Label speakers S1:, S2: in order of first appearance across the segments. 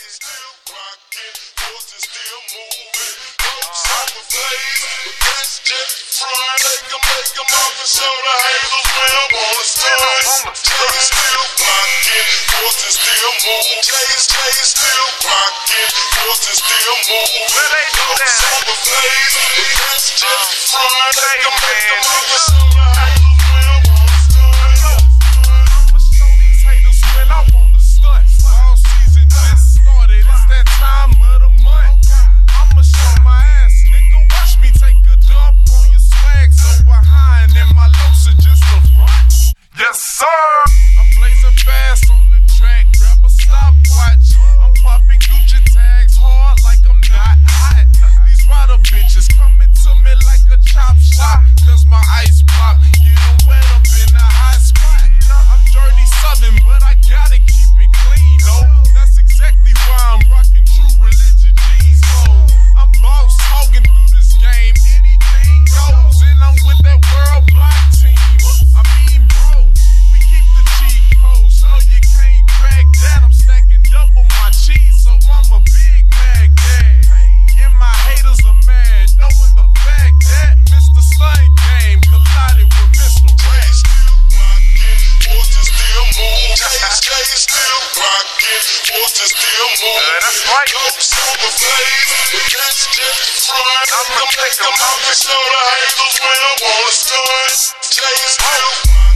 S1: still rockin', force is still moving. Ropes on the blaze, but that's just front. Make 'em up and show the haters when I wanna start. Jay still rockin', force is still moving. Jay still rockin', force is still moving. Ropes on the blaze, but that's just front. Make 'em up and show the haters when I wanna start.
S2: I'ma show these haters when I wanna stunt. Fall season just started, it's that time of the month. I'ma show my ass, nigga, watch me take a dump on your swag. So behind and my lows are just a front. Yes, sir. I'm blazing fast on the track, grab a stopwatch. I'm popping Gucci tags hard like I'm not hot. These rider bitches coming to me like a chop shop. Cause my ice pop, get 'em wet up in the hot spot. I'm dirty southern, but I gotta keep it clean, though. That's exactly why I'm rocking true religion jeans, oh. I'm boss hogging through this game, anything goes. And I'm with that world block team. I mean, bros, we keep the cheat codes, so you can't crack that. I'm stacking double my cheese, so I'm a Big Mac dad. And my haters are mad, knowing the fact that Mr. Stunt Game collided with Mr. Rat.
S1: Force is still moving. Jay still rockin', force is still moving.
S2: That's right.
S1: Ropes on the blaze, but that's just front.
S2: I'ma take 'em out
S1: and show the haters when I wanna start. Jay still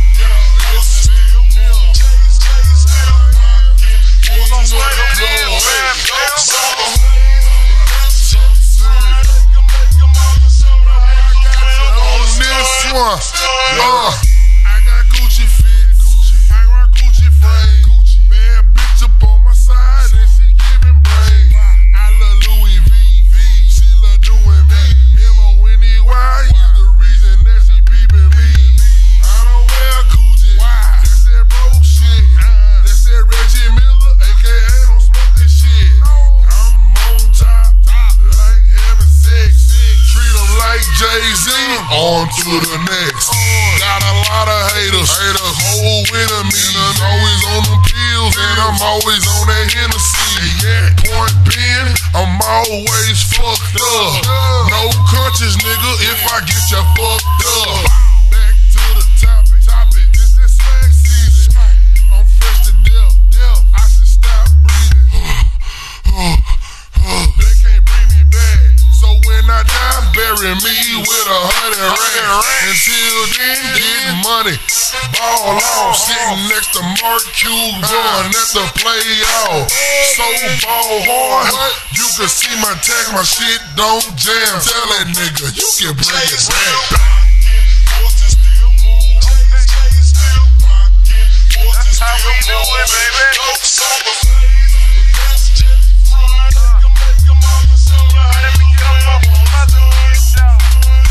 S3: I got Gucci fits, I got Gucci frame. Bad bitch up on my side and she giving brain. I love Louis V, she love doing me. M-O-N-E-Y is the reason that she peeping me. I don't wear Gucci, that's that broke shit. That's that Reggie Miller, aka don't smoke this shit. I'm on top, like having sex. Treat them like Jay-Z, on to the next. Got a lot of haters, whole with me. Always on them pills, and I'm always on that Hennessy. Point being, I'm always fucked up. No conscience, nigga, if I get you fucked up. Back to the topic, this is swag season. I'm fresh to death, I should stop breathing. They can't bring me back, so when I die, bury me with 100 racks. Until then, getting money, ball on, sitting next to Mark Cuban at the play off. So ball hard, you can see my tag, my shit don't jam. Tell that nigga, you can bring it back.
S1: force is still moving. Jay still rockin', force is
S2: How we
S1: still
S2: do it,
S1: moving.
S2: baby?
S1: Ropes on the blaze, but that's just front. Make 'em up and show the haters when I wanna start.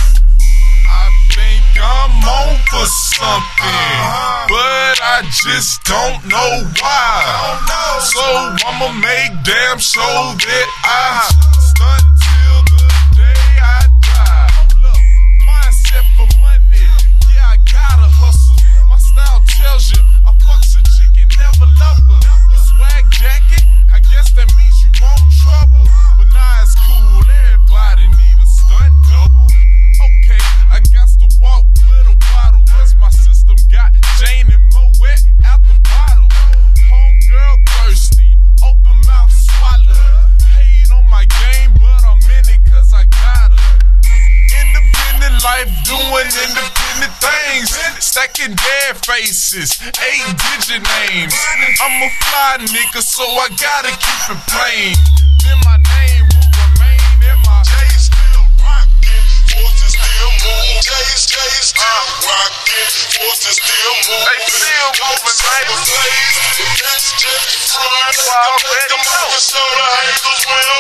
S2: I think I'm on for something, but I just don't know why. So I'ma make damn sure that I stunt till the day I die. Mindset for money, yeah, I gotta hustle. My style tells you I fucks a chicken, never love her. Your swag jacket, I guess that means you want trouble. But nah, it's cool, everybody need a stunt double. Okay, I got to walk with a bottle, cause my system got Jane and Moet out the bottle. Homegirl thirsty, open mouth swallow. Hate on my game, but I'm in it cause I got her. Independent life, doing independent things. Stacking dead faces, 8-digit names. I'm a fly nigga, so I gotta keep it plain. Then my name will remain in my
S1: Jay still rockin', force is still moving. Jay still rockin', force is still moving.
S2: They still moving, baby.
S1: Blaze, but that's just front.
S2: You already
S1: Make 'em up
S2: know.
S1: and show the haters when I